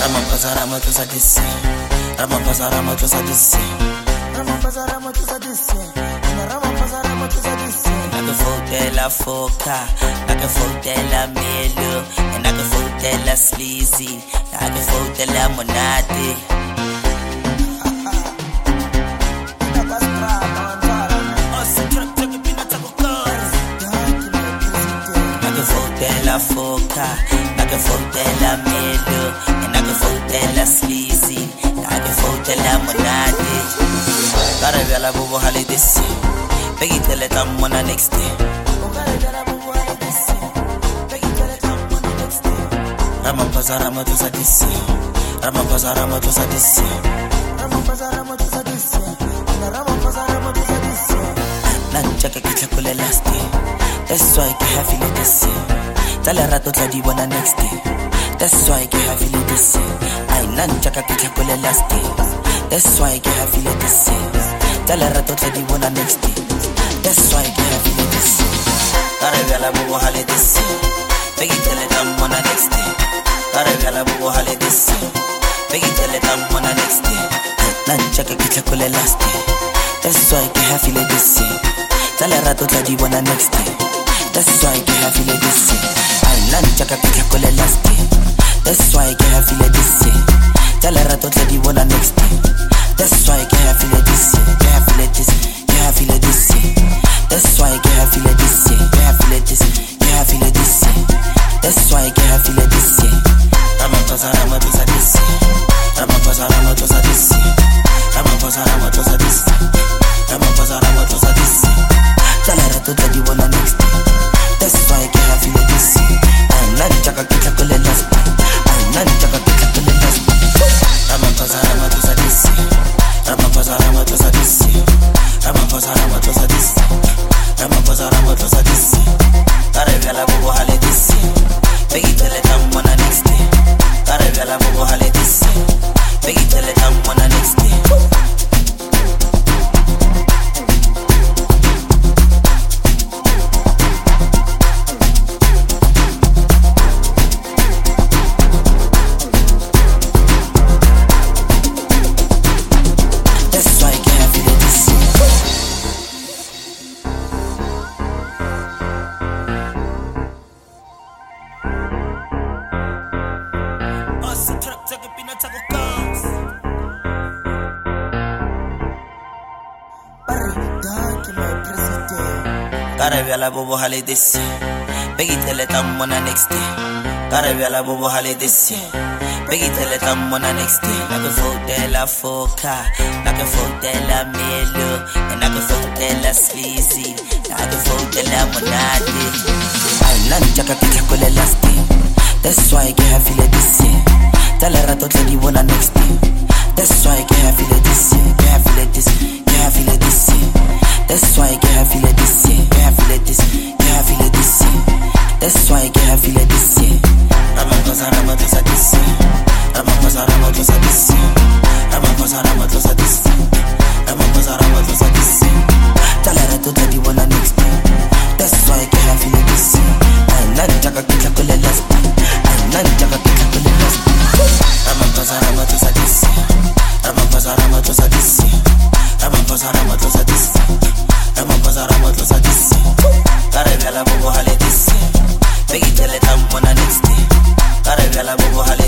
Ramaphosa Ramaphosa this Ramaphosa Ramaphosa this Ramaphosa Ramaphosa this Ramaphosa Ramaphosa this Nakafotela foka nakafotela melo nakafotela sleazy nakafotela monate nakafotela foka nakafotela melo nakafotela sleazy nakafotela monate karabela bobo hale this Peggy tell it I'm on the next day. Ramaphosa Ramaphosa this Ramaphosa Ramaphosa this Ramaphosa Ramaphosa this Ramaphosa Ramaphosa this Nanchaka kichakule last day. That's why I can't feel it this Tala rato tladi wana next day. That's why I can't feel it this I nanchaka kichakule last day. That's why I can't feel it this Tala rato tladi wana next day. That's why I can't feel it this Karabela bubu hale this Peggy tell it I'm on the next day Karabela bubu hale this Peggy tell it I'm on the next day Nanchaka kichakule last day. That's why I can't feel it this Tala rato tladi wana next day. That's why I can't feel it this Nanchaka kichakule last day. That's why I can't feel it this Tala rato tladi wana next day. That's why I can't feel it this Can't feel it this Can't feel it this That's why I can't feel it this Can't feel it this Can't feel it this That's why I can't feel it this Ramaphosa Ramaphosa this Ramaphosa Ramaphosa this Ramaphosa Ramaphosa this Ramaphosa Ramaphosa this Tala rato tladi wana next day. That's why I can't feel it this Nanchaka kichakule last Nanchaka kichakule last Ramaphosa Ramaphosa this Ramaphosa Ramaphosa this Ramaphosa Ramaphosa this Ramaphosa Ramaphosa this Karabela bubu hale this Peggy tell it I'm on the next day Karabela bubu hale this Peggy tell it I'm on the next day Karabela bobo hale this Peggy tell it I'm on the next day Karabela bobo hale this Peggy tell it I'm on the next day Nakafotela foka nakafotela melo nakafotela sleazy nakafotela monate Nanchaka kichakule last day. That's why I can't feel it this Tala rato tladi wana next day. That's why I can't feel it this Can't feel it this Can't feel it this That's why I can't feel it this Can't feel it this Can't feel it this That's why I can't feel it this Ramaphosa Ramaphosa this Ramaphosa Ramaphosa this Ramaphosa Ramaphosa this Ramaphosa Ramaphosa this Tala rato tladi wana next day. That's why I can't feel it this Nanchaka kichakule last Nanchaka kichakule last Ramaphosa Ramaphosa this Ramaphosa Ramaphosa this Ramaphosa Ramaphosa this Ramaphosa Ramaphosa this Karabela bubu hale this Peggy tell it I'm on the next day Karabela bubu hale